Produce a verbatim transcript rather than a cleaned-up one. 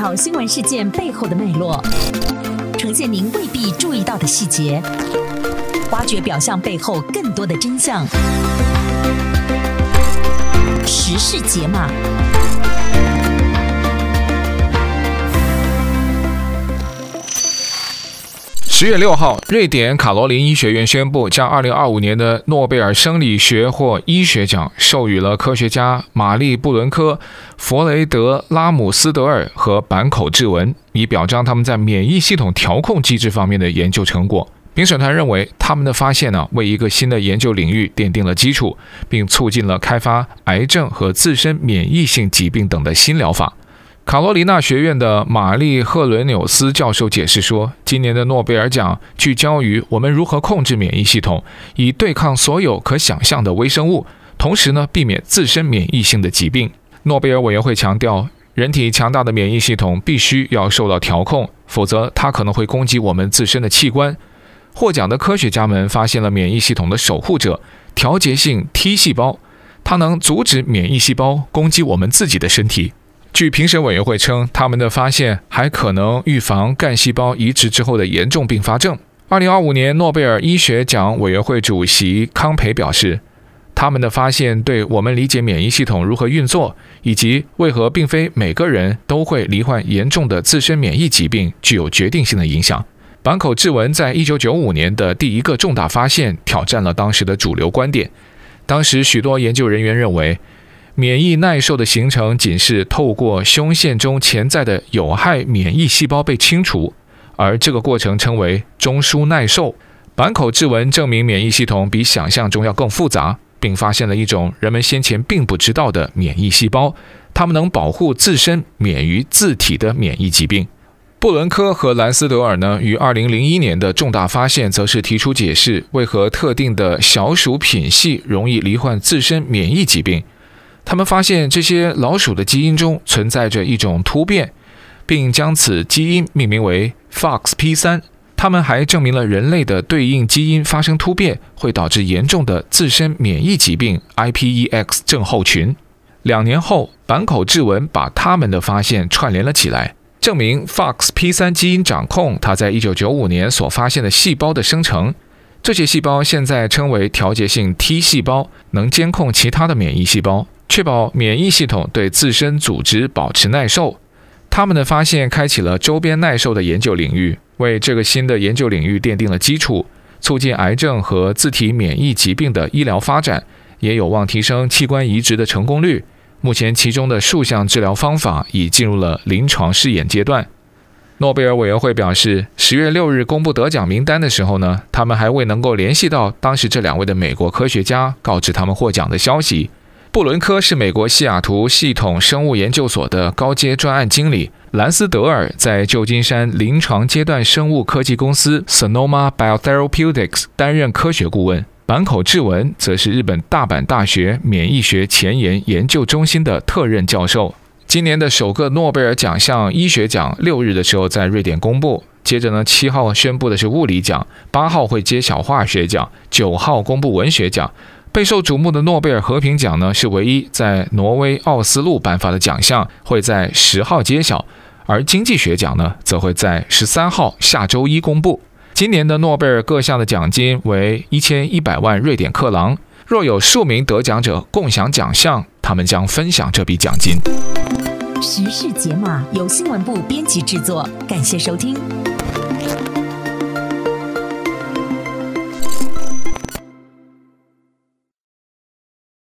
讨新闻事件背后的脉络，呈现您未必注意到的细节，挖掘表象背后更多的真相。时事解码。 十月六号，瑞典卡罗琳医学院宣布，将二零二五年的诺贝尔生理学或医学奖授予了科学家玛丽·布伦科、弗雷德·拉姆斯德尔和坂口智文，以表彰他们在免疫系统调控机制方面的研究成果。评审团认为，他们的发现呢，为一个新的研究领域奠定了基础，并促进了开发癌症和自身免疫性疾病等的新疗法。卡罗琳娜学院的玛丽·赫伦纽斯教授解释说，今年的诺贝尔奖聚焦于我们如何控制免疫系统，以对抗所有可想象的微生物，同时呢，避免自身免疫性的疾病。诺贝尔委员会强调，人体强大的免疫系统必须要受到调控，否则它可能会攻击我们自身的器官。获奖的科学家们发现了免疫系统的守护者——调节性 T 细胞，它能阻止免疫细胞攻击我们自己的身体。据评审委员会称，他们的发现还可能预防干细胞移植之后的严重并发症。二零二五年诺贝尔医学奖委员会主席康培表示，他们的发现对我们理解免疫系统如何运作，以及为何并非每个人都会罹患严重的自身免疫疾病具有决定性的影响。坂口智文在一九九五年的第一个重大发现挑战了当时的主流观点。当时许多研究人员认为，免疫耐受的形成仅是透过胸腺中潜在的有害免疫细胞被清除，而这个过程称为中枢耐受。坂口智文证明免疫系统比想象中要更复杂，并发现了一种人们先前并不知道的免疫细胞，它们能保护自身免于自体的免疫疾病。布伦科和兰斯德尔呢，于二零零一年的重大发现则是提出解释为何特定的小鼠品系容易罹患自身免疫疾病。他们发现这些老鼠的基因中存在着一种突变，并将此基因命名为 F O X P 三。他们还证明了人类的对应基因发生突变会导致严重的自身免疫疾病 I P E X 症候群。两年后，坂口智文把他们的发现串联了起来，证明 F O X P 三 基因掌控他在一九九五年所发现的细胞的生成。这些细胞现在称为调节性 T 细胞，能监控其他的免疫细胞，确保免疫系统对自身组织保持耐受。他们的发现开启了周边耐受的研究领域，为这个新的研究领域奠定了基础，促进癌症和自体免疫疾病的医疗发展，也有望提升器官移植的成功率。目前其中的数项治疗方法已进入了临床试验阶段。诺贝尔委员会表示，十月六日公布得奖名单的时候呢，他们还未能够联系到当时这两位的美国科学家，告知他们获奖的消息。布伦科是美国西雅图系统生物研究所的高阶专案经理，兰斯德尔在旧金山临床阶段生物科技公司 Sonoma Biotherapeutics 担任科学顾问，坂口智文则是日本大阪大学免疫学前沿研究中心的特任教授。今年的首个诺贝尔奖项医学奖六日的时候在瑞典公布，接着呢七号宣布的是物理奖，八号会揭晓化学奖，九号公布文学奖。备受瞩目的诺贝尔和平奖呢，是唯一在挪威奥斯陆颁发的奖项，会在十号揭晓，而经济学奖呢则会在十三号下周一公布。今年的诺贝尔各项的奖金为一千一百万瑞典克朗，若有数名得奖者共享奖项，他们将分享这笔奖金。 时事解码由新闻部编辑制作，感谢收听。